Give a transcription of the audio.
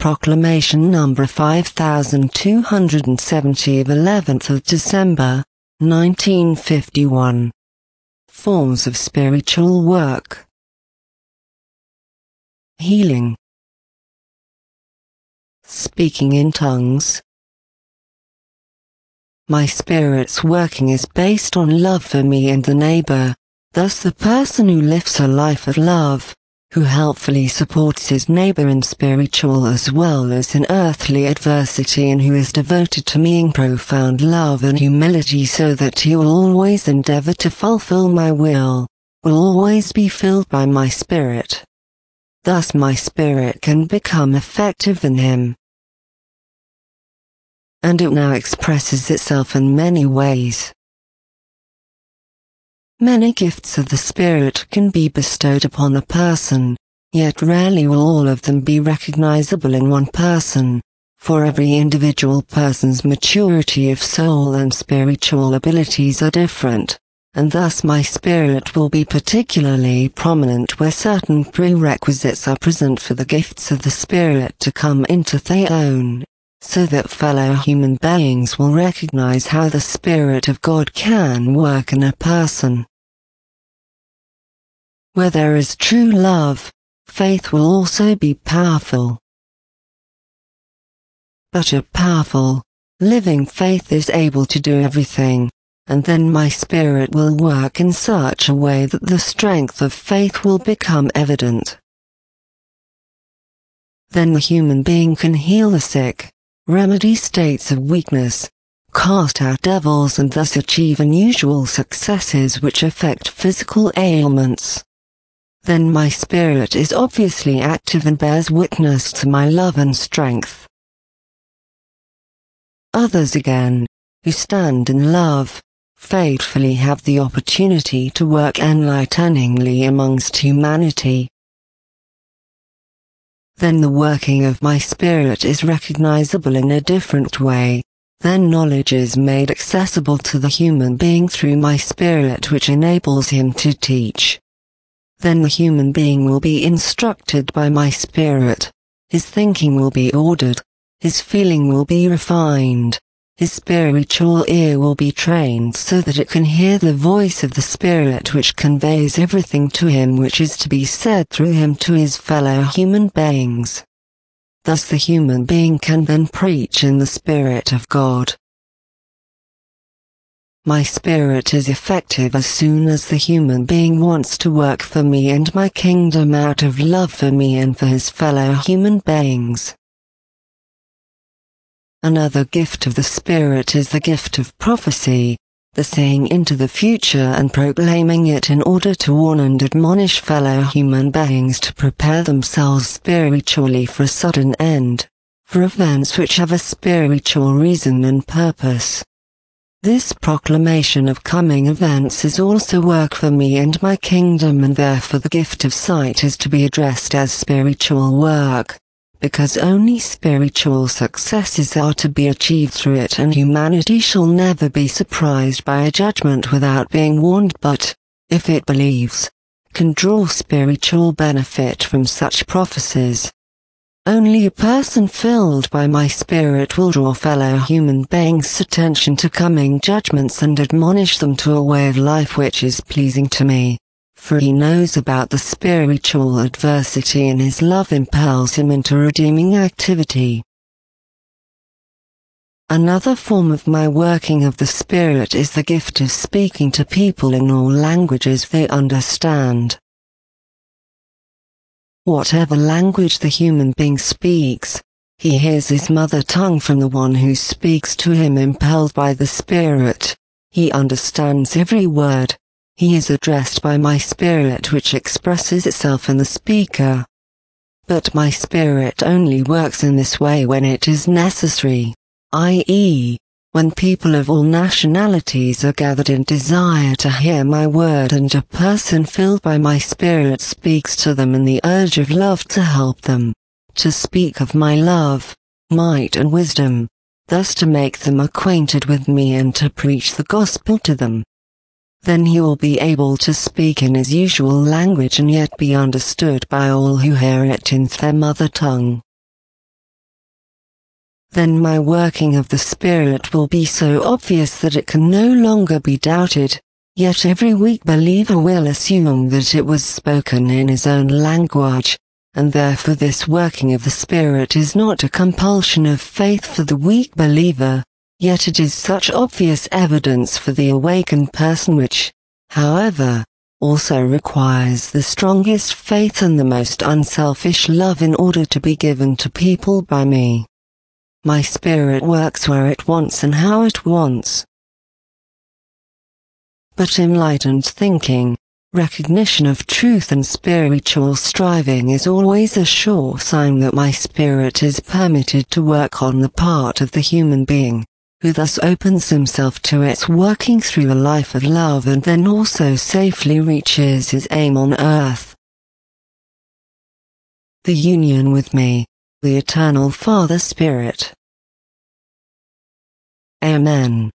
Proclamation number 5270 of 11th of December, 1951. Forms of spiritual work. Healing. Speaking in tongues. My spirit's working is based on love for me and the neighbor, thus the person who lives a life of love, who helpfully supports his neighbor in spiritual as well as in earthly adversity, and who is devoted to me in profound love and humility, so that he will always endeavor to fulfill my will always be filled by my spirit. Thus my spirit can become effective in him. And it now expresses itself in many ways. Many gifts of the Spirit can be bestowed upon a person, yet rarely will all of them be recognizable in one person, for every individual person's maturity of soul and spiritual abilities are different, and thus my spirit will be particularly prominent where certain prerequisites are present for the gifts of the Spirit to come into their own, so that fellow human beings will recognize how the Spirit of God can work in a person. Where there is true love, faith will also be powerful. But a powerful, living faith is able to do everything, and then my spirit will work in such a way that the strength of faith will become evident. Then the human being can heal the sick, remedy states of weakness, cast out devils, and thus achieve unusual successes which affect physical ailments. Then my spirit is obviously active and bears witness to my love and strength. Others again, who stand in love, faithfully have the opportunity to work enlighteningly amongst humanity. Then the working of my spirit is recognizable in a different way. Then knowledge is made accessible to the human being through my spirit, which enables him to teach. Then the human being will be instructed by my spirit. His thinking will be ordered. His feeling will be refined. His spiritual ear will be trained so that it can hear the voice of the Spirit, which conveys everything to him which is to be said through him to his fellow human beings. Thus the human being can then preach in the Spirit of God. My spirit is effective as soon as the human being wants to work for me and my kingdom out of love for me and for his fellow human beings. Another gift of the Spirit is the gift of prophecy, the seeing into the future and proclaiming it in order to warn and admonish fellow human beings to prepare themselves spiritually for a sudden end, for events which have a spiritual reason and purpose. This proclamation of coming events is also work for me and my kingdom, and therefore the gift of sight is to be addressed as spiritual work, because only spiritual successes are to be achieved through it, and humanity shall never be surprised by a judgment without being warned, but, if it believes, can draw spiritual benefit from such prophecies. Only a person filled by my spirit will draw fellow human beings' attention to coming judgments and admonish them to a way of life which is pleasing to me, for he knows about the spiritual adversity and his love impels him into redeeming activity. Another form of my working of the Spirit is the gift of speaking to people in all languages they understand. Whatever language the human being speaks, he hears his mother tongue from the one who speaks to him impelled by the Spirit. He understands every word. He is addressed by my spirit, which expresses itself in the speaker. But my spirit only works in this way when it is necessary, i.e., when people of all nationalities are gathered in desire to hear my word, and a person filled by my spirit speaks to them in the urge of love to help them, to speak of my love, might and wisdom, thus to make them acquainted with me and to preach the gospel to them. Then he will be able to speak in his usual language and yet be understood by all who hear it in their mother tongue. then my working of the Spirit will be so obvious that it can no longer be doubted. Yet every weak believer will assume that it was spoken in his own language, and therefore this working of the Spirit is not a compulsion of faith for the weak believer, yet it is such obvious evidence for the awakened person which, however, also requires the strongest faith and the most unselfish love in order to be given to people by me. My Spirit works where it wants and how it wants. But enlightened thinking, recognition of truth and spiritual striving is always a sure sign that my Spirit is permitted to work on the part of the human being, who thus opens himself to its working through a life of love and then also safely reaches his aim on earth. The union with me, the Eternal Father Spirit. Amen.